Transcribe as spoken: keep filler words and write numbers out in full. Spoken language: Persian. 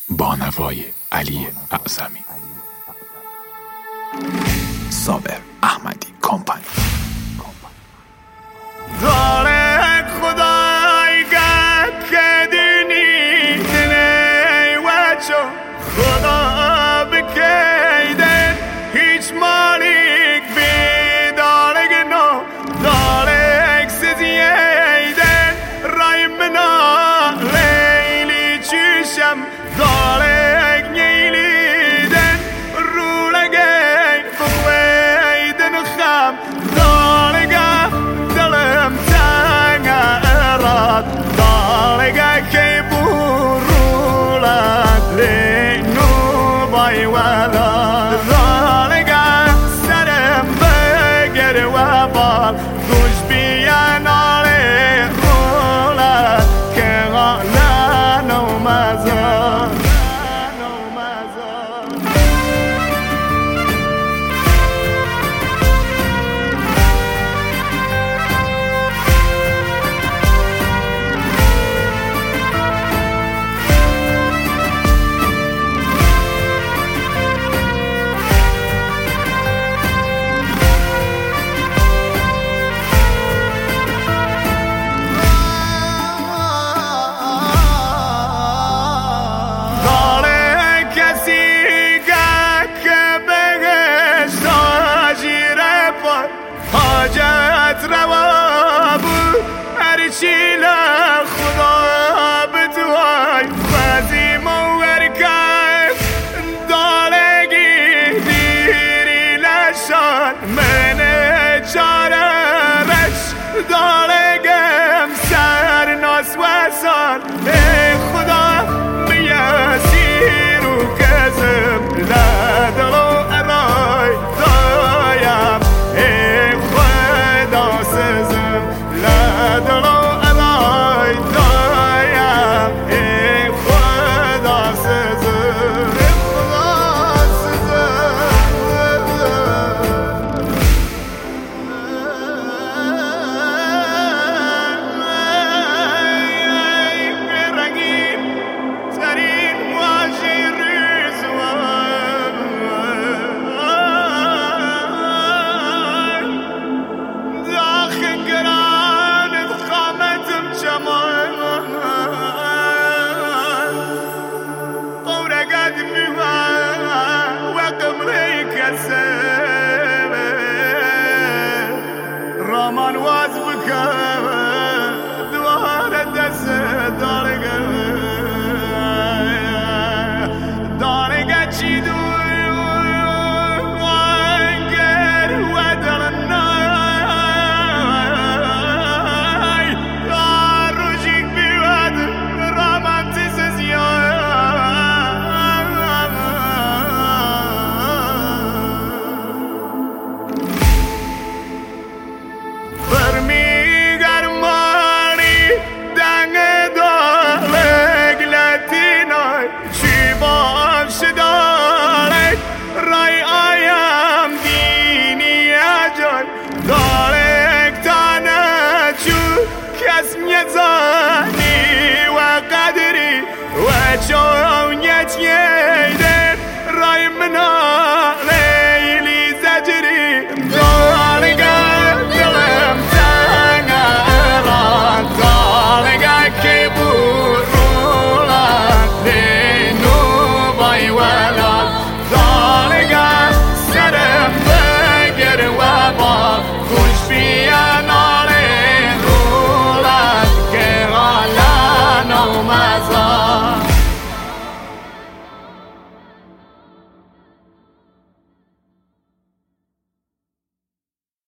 با نوای علی اعظمی. صابر احمدی کمپانی. داره خدای گکدینی دلی وچو خدا بکیدن هیچ مالک بیدارگ نو دارک سزیدن رای منا لیلی چشم دارک نیلیدن رولگی بخویدن خم دارگه دلم تنگ اراد دارگه که برولد لینو بای ولا دارگه سرم بگر و بال گوش بیان آره رولد که غالن و مزار حاجت روا بود هرچی لخدا بتوای فزیم و ورکن دالگی دیری لشان من چاره رش دالگم سر ناس وسان ای خدا بیاسیر و کزم لدلو ارای دایم ای خدا سزم لدلو ارای دایم ای خدا سزم ای خدا سزم رنگین ترین واژه رامان واز بکه دوار دست دارگه دارگه چی دوی وانگر و دلنای روژیک بیود رامانتیس زیاد کس میزانی و قدری و چون